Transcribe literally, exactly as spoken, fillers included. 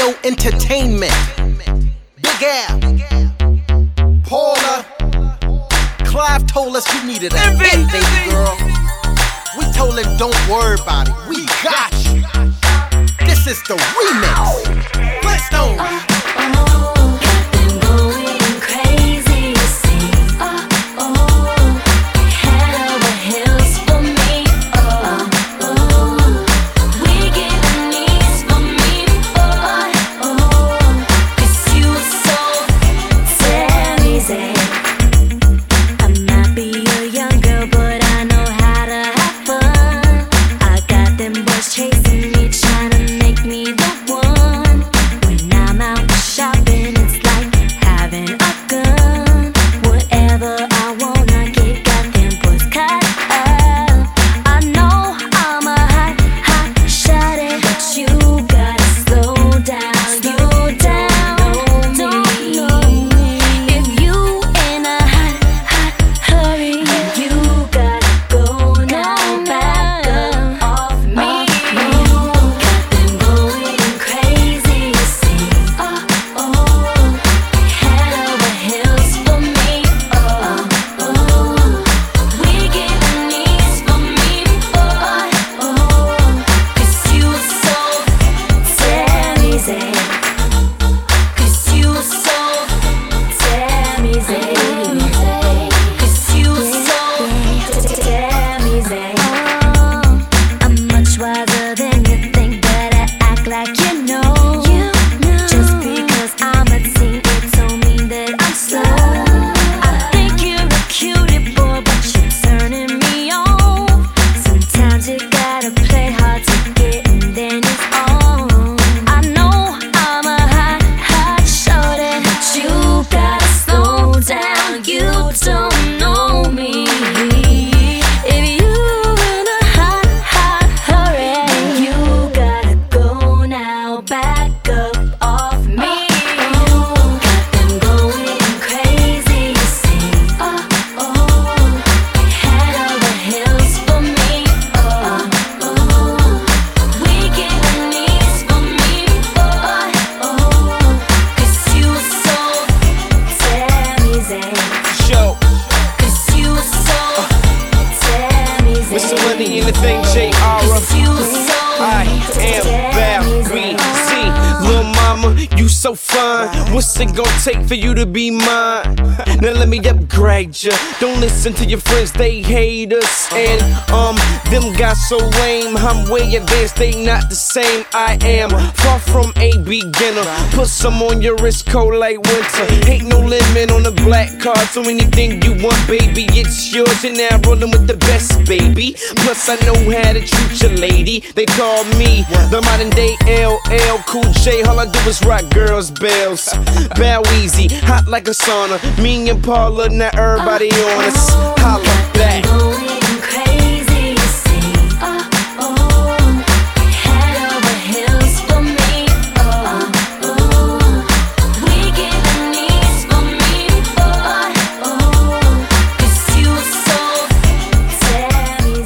no entertainment. Big Al, Paula, Clive told us you needed a hit, baby girl. We told him don't worry about it, we got you. This is the remix. Flintstones. Chasing me, trying to make me the one. When I'm out shopping, it's like having a gun. Whatever I wanna get, got them boys cut up. I know I'm a hot, hot shawty, but you gotta slow down, slow down. Don't know me. If you in a hot, hot hurry, you gotta go now, back up off me. Anything, J R I am Bad B C. Lil' mama, you so fine. What's it gon' take for you to be mine? Now let me upgrade ya. Don't listen to your friends, they hate us. And um, them guys so lame. I'm way advanced, they not the same. I am far from a beginner. Put some on your wrist, cold like winter. Ain't no limit on the black card, so anything you want, baby, it's yours. You're now rolling with the best, baby. Plus I know how to treat your lady. They call me the modern day L L Cool J. All I do is rock girls' bells. Bow easy, hot like a sauna. Me and Paula, now everybody on us. Holla back.